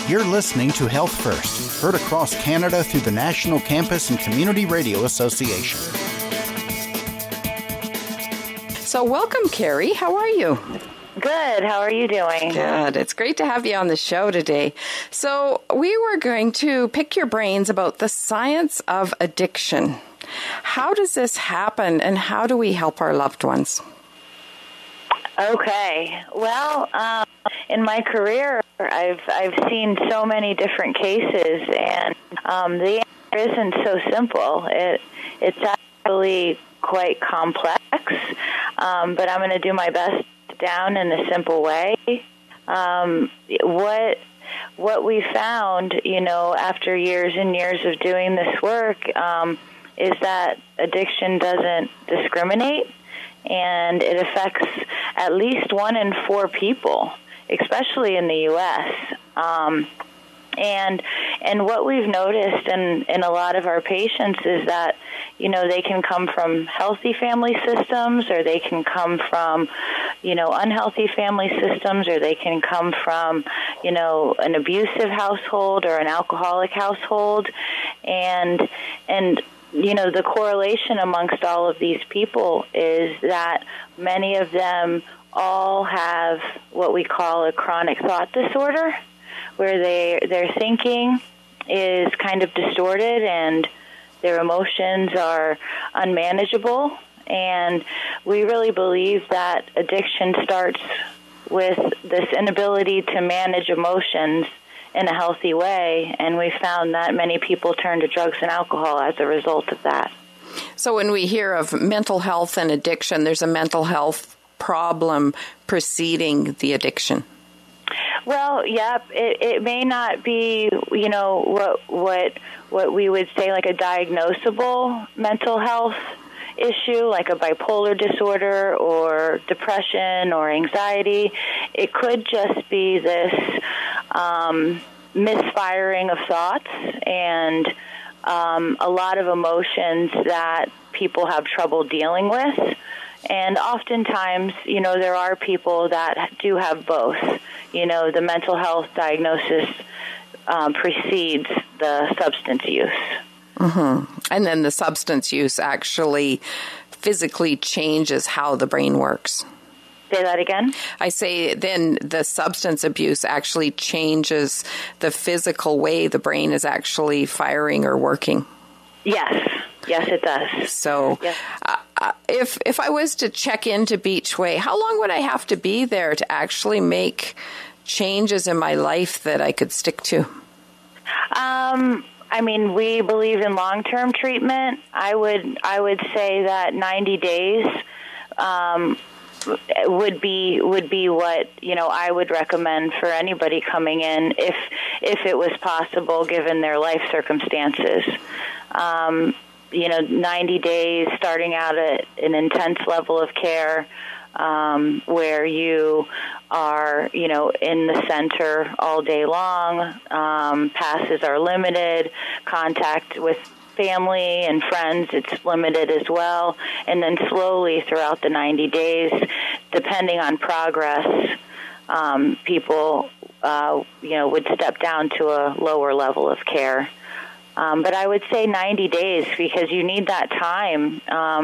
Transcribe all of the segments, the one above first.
You're listening to Health First, heard across Canada through the National Campus and Community Radio Association. So welcome, Carrie. How are you? Good. How are you doing? Good. It's great to have you on the show today. So we were going to pick your brains about the science of addiction. How does this happen, and how do we help our loved ones? Okay. Well, in my career, I've seen so many different cases, and the answer isn't so simple. It's actually quite complex, but I'm going to do my best down in a simple way. What we found, after years and years of doing this work, is that addiction doesn't discriminate. And it affects at least 1 in 4 people, especially in the U.S. And what we've noticed in a lot of our patients is that, they can come from healthy family systems, or they can come from, unhealthy family systems, or they can come from, an abusive household or an alcoholic household. And the correlation amongst all of these people is that many of them all have what we call a chronic thought disorder, where their thinking is kind of distorted and their emotions are unmanageable. And we really believe that addiction starts with this inability to manage emotions in a healthy way, and we found that many people turn to drugs and alcohol as a result of that. So when we hear of mental health and addiction, there's a mental health problem preceding the addiction. Well, yeah, it may not be, what we would say like a diagnosable mental health issue, like a bipolar disorder or depression or anxiety. It could just be this misfiring of thoughts and a lot of emotions that people have trouble dealing with. And oftentimes, there are people that do have both. The mental health diagnosis precedes the substance use. Mm-hmm. And then the substance use actually physically changes how the brain works. Say that again? I say then the substance abuse actually changes the physical way the brain is actually firing or working. Yes. Yes, it does. So yes. If I was to check into Beachway, how long would I have to be there to actually make changes in my life that I could stick to? We believe in long-term treatment. I would say that 90 days would be what I would recommend for anybody coming in if it was possible given their life circumstances. 90 days starting out at an intense level of care where you are, in the center all day long. Passes are limited. Contact with family and friends, it's limited as well. And then slowly throughout the 90 days, depending on progress, people, would step down to a lower level of care. But I would say 90 days because you need that time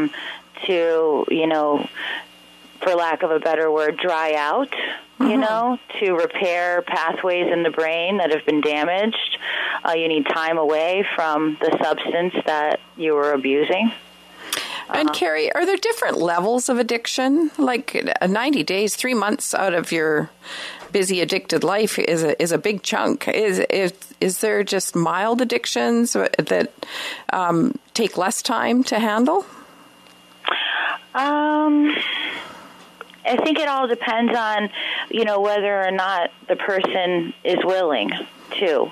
to, for lack of a better word, dry out, to repair pathways in the brain that have been damaged. You need time away from the substance that you were abusing. And Carrie, are there different levels of addiction? Like 90 days, 3 months out of your busy addicted life is a big chunk. Is there just mild addictions that take less time to handle? I think it all depends on, whether or not the person is willing to.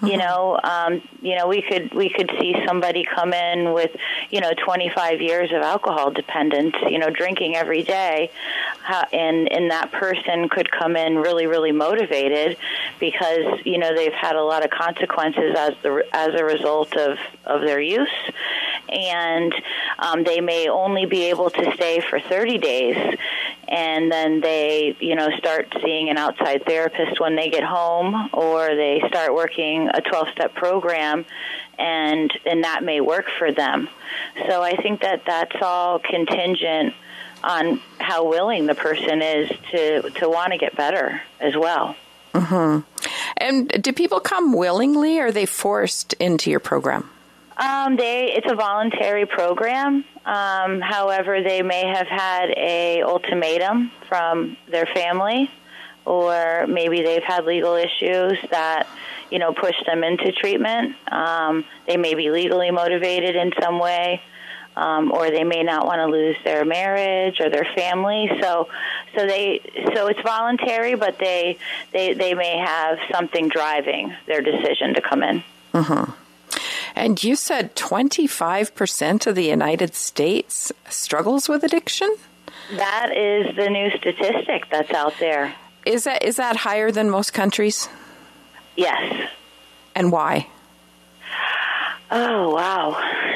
We could see somebody come in with, 25 years of alcohol dependence, drinking every day, and that person could come in really, really motivated because, they've had a lot of consequences as a result of their use. And they may only be able to stay for 30 days. and then they, start seeing an outside therapist when they get home, or they start working a 12-step program, and that may work for them. So I think that that's all contingent on how willing the person is to want to get better as well. Mm-hmm. And do people come willingly, or are they forced into your program? It's a voluntary program. However, they may have had a ultimatum from their family, or maybe they've had legal issues that, push them into treatment. They may be legally motivated in some way, or they may not want to lose their marriage or their family. So it's voluntary, but they may have something driving their decision to come in. Mm-hmm. And you said 25% of the United States struggles with addiction? That is the new statistic that's out there. Is that higher than most countries? Yes. And why? Oh, wow.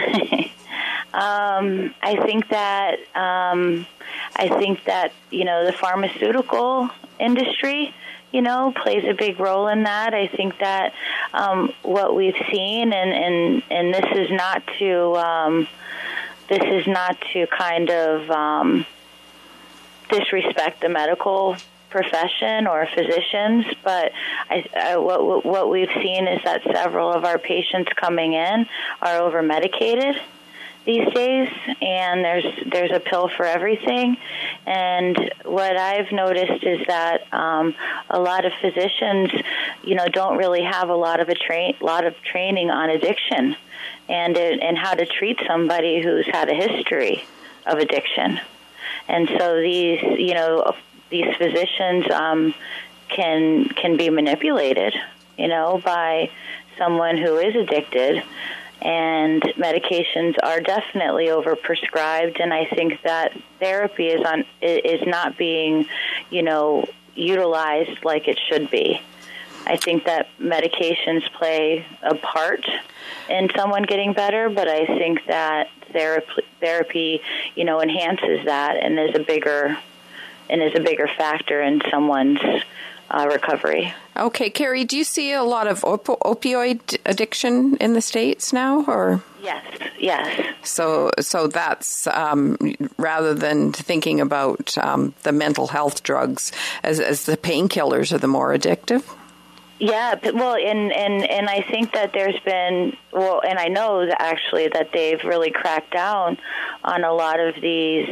I think that the pharmaceutical industry, plays a big role in that. I think that what we've seen, and this is not to kind of disrespect the medical profession or physicians, but what we've seen is that several of our patients coming in are over medicated these days, and there's a pill for everything. And what I've noticed is that a lot of physicians, don't really have a lot of training on addiction and how to treat somebody who's had a history of addiction. And so these physicians can be manipulated, by someone who is addicted. And medications are definitely overprescribed, and I think that therapy is not being, utilized like it should be. I think that medications play a part in someone getting better, but I think that therapy, enhances that and is a bigger factor in someone's recovery. Okay, Carrie, do you see a lot of opioid addiction in the States now, or? Yes. So that's rather than thinking about the mental health drugs as the painkillers are the more addictive? Yeah, well, and I think that there's been, and I know that actually that they've really cracked down on a lot of these,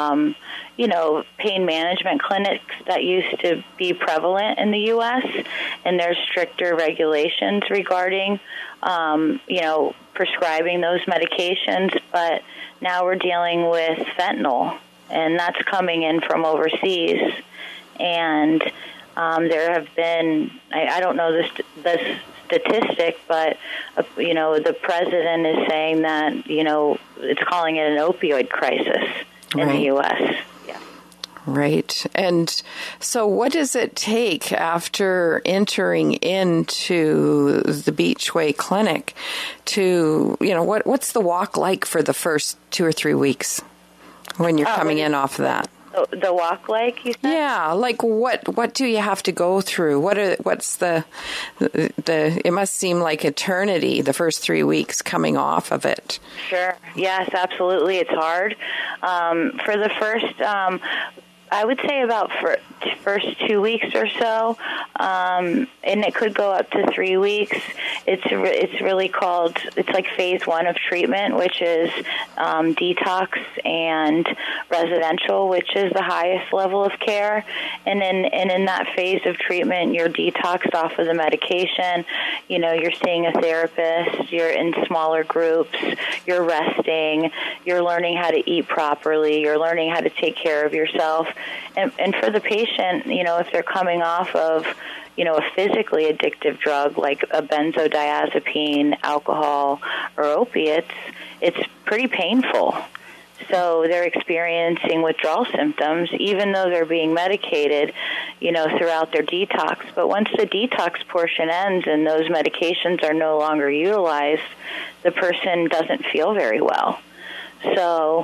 pain management clinics that used to be prevalent in the U.S., and there's stricter regulations regarding, prescribing those medications. But now we're dealing with fentanyl, and that's coming in from overseas, and there have been, I don't know the statistic, but, the president is saying that, it's calling it an opioid crisis in the U.S. Yeah. Right. And so what does it take after entering into the Beachway Clinic to, what's the walk like for the first 2 or 3 weeks when you're coming in off of that? The walk, like you said? Yeah, like what do you have to go through? What's the it must seem like eternity, the first 3 weeks coming off of it. Sure. Yes, absolutely. It's hard. For the first, I would say about first 2 weeks or so, and it could go up to 3 weeks. It's really called, it's like phase 1 of treatment, which is detox and residential, which is the highest level of care. And in that phase of treatment, you're detoxed off of the medication. You're seeing a therapist. You're in smaller groups. You're resting. You're learning how to eat properly. You're learning how to take care of yourself. And for the patient, if they're coming off of, a physically addictive drug like a benzodiazepine, alcohol, or opiates, it's pretty painful. So they're experiencing withdrawal symptoms, even though they're being medicated, throughout their detox. But once the detox portion ends and those medications are no longer utilized, the person doesn't feel very well. So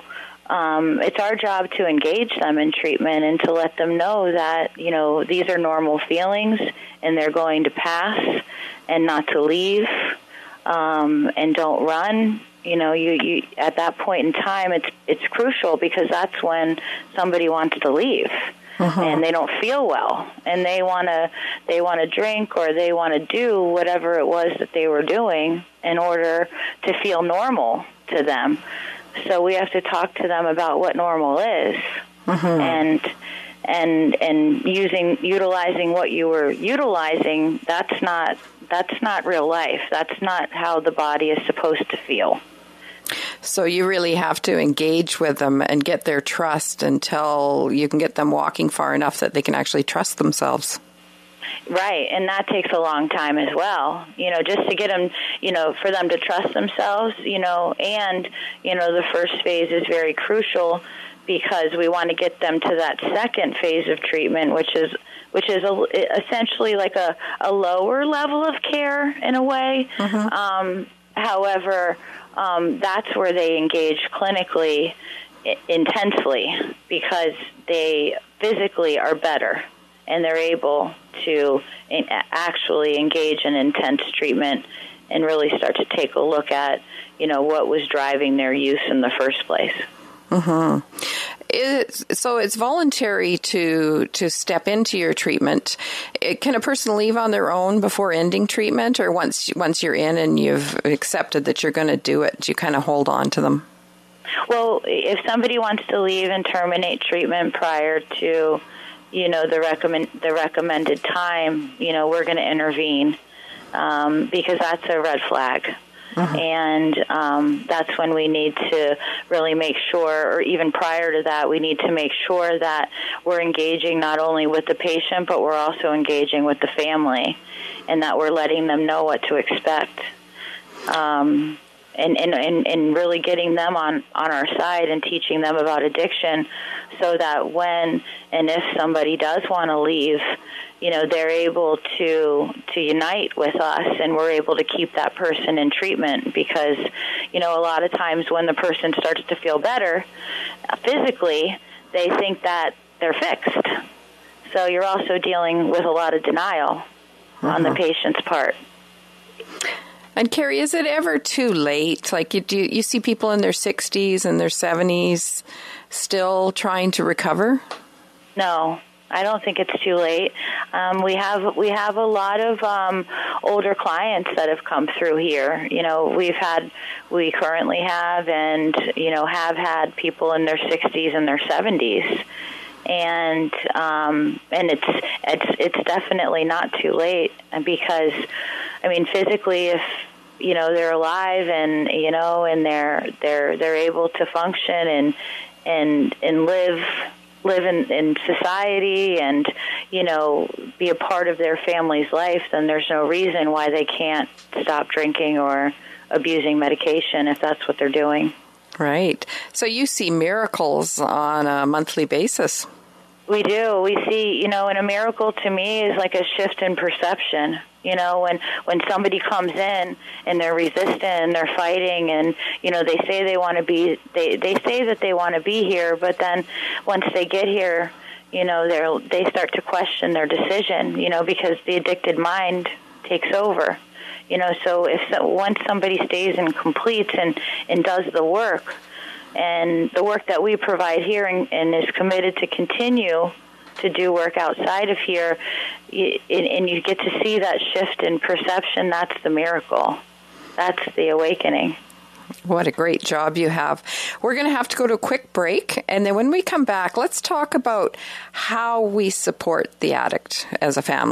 it's our job to engage them in treatment and to let them know that, these are normal feelings and they're going to pass, and not to leave, and don't run. You at that point in time, it's crucial, because that's when somebody wants to leave. And they don't feel well, and they want to drink, or they want to do whatever it was that they were doing in order to feel normal to them. So we have to talk to them about what normal is, and utilizing what you were utilizing. That's not real life. That's not how the body is supposed to feel. So you really have to engage with them and get their trust until you can get them walking far enough that they can actually trust themselves. Right, and that takes a long time as well, just to get them, for them to trust themselves, and, the first phase is very crucial, because we want to get them to that second phase of treatment, which is essentially like a lower level of care in a way. However, that's where they engage clinically intensely, because they physically are better and they're able to actually engage in intense treatment and really start to take a look at, what was driving their use in the first place. So it's voluntary to step into your treatment. Can a person leave on their own before ending treatment, or once you're in and you've accepted that you're going to do it, do you kind of hold on to them? Well, if somebody wants to leave and terminate treatment prior to, the recommended time, we're going to intervene, because that's a red flag. And that's when we need to really make sure, or even prior to that, we need to make sure that we're engaging not only with the patient, but we're also engaging with the family, and that we're letting them know what to expect. And really getting them on our side and teaching them about addiction, so that when and if somebody does want to leave, they're able to unite with us, and we're able to keep that person in treatment, because, a lot of times when the person starts to feel better physically, they think that they're fixed. So you're also dealing with a lot of denial on the patient's part. And Carrie, is it ever too late? Like, you see people in their 60s and their 70s still trying to recover? No, I don't think it's too late. We have a lot of older clients that have come through here. We currently have, and have had people in their 60s and their 70s, and it's definitely not too late, because, physically, if they're alive and and they're able to function and live in society and be a part of their family's life, then there's no reason why they can't stop drinking or abusing medication if that's what they're doing. Right. So you see miracles on a monthly basis. We do. We see, and a miracle to me is like a shift in perception. When somebody comes in and they're resistant and they're fighting, and they say they want to be, they say that they want to be here, but then once they get here, they start to question their decision, because the addicted mind takes over. So once somebody stays and completes and does the work, and the work that we provide here and is committed to continue to do work outside of here, and you get to see that shift in perception, that's the miracle. That's the awakening. What a great job you have. We're going to have to go to a quick break, and then when we come back, let's talk about how we support the addict as a family.